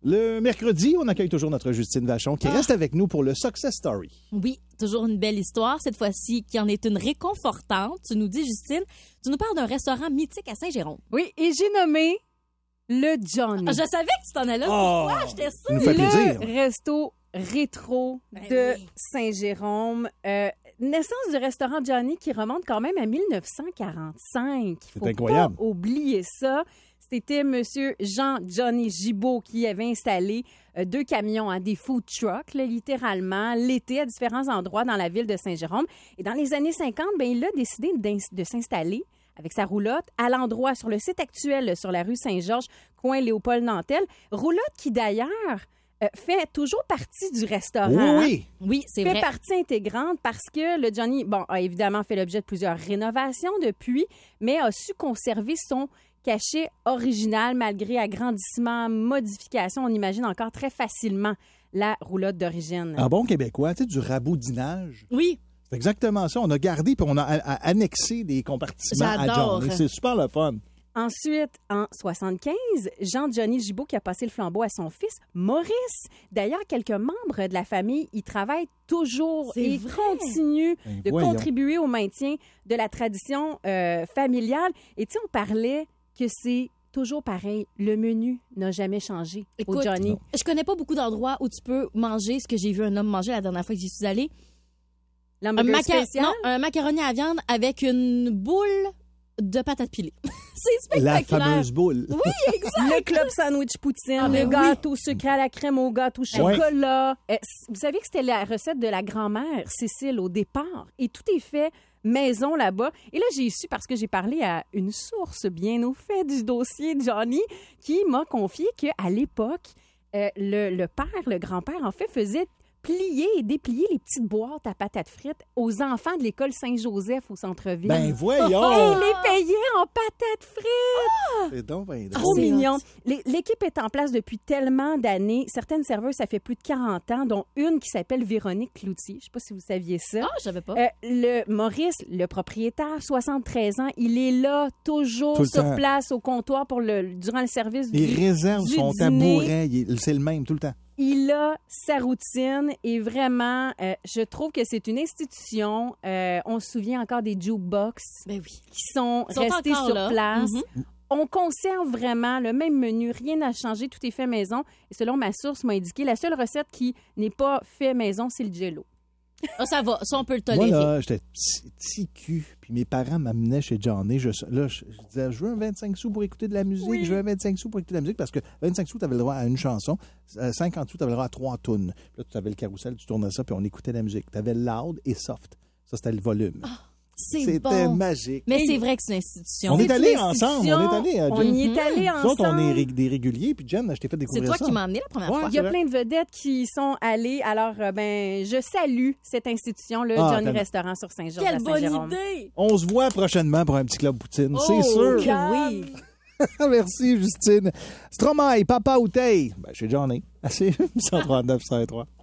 Le mercredi, on accueille toujours notre Justine Vachon qui reste avec nous pour le Success Story. Oui, toujours une belle histoire, cette fois-ci qui en est une réconfortante. Tu nous dis, Justine, tu nous parles d'un restaurant mythique à Saint-Jérôme. Oui, et j'ai nommé le Johnny. Je savais que tu t'en allais. Pourquoi? J'étais sûre. Ça nous fait plaisir. Le resto rétro de Saint-Jérôme. Naissance du restaurant Johnny qui remonte quand même à 1945. C'est incroyable. Pas oublier ça. C'était M. Jean-Johnny Gibault qui avait installé 2 camions, des food trucks, là, littéralement, l'été à différents endroits dans la ville de Saint-Jérôme. Et dans les années 50, il a décidé de s'installer avec sa roulotte à l'endroit, sur le site actuel, sur la rue Saint-Georges, coin Léopold-Nantel. Roulotte qui, d'ailleurs, fait toujours partie du restaurant. Oui. Oui, c'est Fait vrai. partie intégrante parce que le Johnny, a évidemment fait l'objet de plusieurs rénovations depuis, mais a su conserver son cachet original malgré agrandissement, modification. On imagine encore très facilement la roulotte d'origine. En bon québécois, tu sais, du raboudinage. Oui. C'est exactement ça. On a gardé puis on a annexé des compartiments à J'adore. John. Et c'est super le fun. Ensuite, en 75, Jean-Johnny Gibault qui a passé le flambeau à son fils Maurice. D'ailleurs, quelques membres de la famille y travaillent toujours C'est et vrai. continuent Ben de voyons. contribuer au maintien de la tradition familiale. Et tu sais, on parlait que c'est toujours pareil. Le menu n'a jamais changé au Écoute, Johnny. je connais pas beaucoup d'endroits où tu peux manger ce que j'ai vu un homme manger la dernière fois que j'y suis allée. L'hamburger spécial. Non, un macaroni à viande avec une boule de patates pilées. C'est La spectaculaire. fameuse boule. Oui, exact. Le club sandwich poutine, ben le oui. gâteau sucré à la crème au gâteau Ouais. chocolat. Vous savez que c'était la recette de la grand-mère Cécile au départ. Et tout est fait maison là-bas. Et là, j'ai su, parce que j'ai parlé à une source bien au fait du dossier de Johnny, qui m'a confié qu'à l'époque, le père, le grand-père, en fait, faisait plier et déplier les petites boîtes à patates frites aux enfants de l'école Saint-Joseph au centre-ville. Ben Et voyons. il les payait en patates frites! C'est donc ben Trop drôle. c'est mignon. hot. L'équipe est en place depuis tellement d'années. Certaines serveuses, ça fait plus de 40 ans, dont une qui s'appelle Véronique Cloutier. Je ne sais pas si vous saviez ça. Ah, je savais pas. Le Maurice, le propriétaire, 73 ans, il est là, toujours Tout le sur temps. place au comptoir durant le service Il réserve du son dîner. tabouret. C'est le même tout le temps. Il a sa routine et vraiment, je trouve que c'est une institution. On se souvient encore des jukebox Ben oui. qui sont Ils sont restés encore sur là. place. Mhm. On conserve vraiment le même menu, rien n'a changé, tout est fait maison. Et selon ma source m'a indiqué, la seule recette qui n'est pas fait maison, c'est le jello. Ah, ça va. Ça, on peut le Moi, tolérer. là, j'étais petit cul. Puis mes parents m'amenaient chez Johnny. Je disais, je veux un 25 sous pour écouter de la musique. Oui. Je veux un 25 sous pour écouter de la musique parce que 25 sous, tu avais le droit à une chanson. 50 sous, tu avais le droit à 3 tunes. Puis là, tu avais le carrousel, tu tournais ça, puis on écoutait la musique. Tu avais loud et soft. Ça, c'était le volume. C'est C'était bon. magique. Mais c'est vrai que c'est une institution. On est C'est allés une ensemble. institution. On est allés. On y est allés Nous autres, on ensemble. est des réguliers. Puis Jen, je t'ai fait C'est découvrir toi ça. qui m'as emmené la première Ouais. fois. Il y a c'est plein de vedettes qui sont allées. Alors, je salue cette institution, le Ah, Johnny tellement. Restaurant sur Saint-Georges à Quelle bonne Saint-Jérôme. idée! On se voit prochainement pour un petit club poutine. Oh, c'est sûr. que oui. Merci, Justine. Stromae, Papa Outey. Ben, chez Johnny. Assez 139, 103.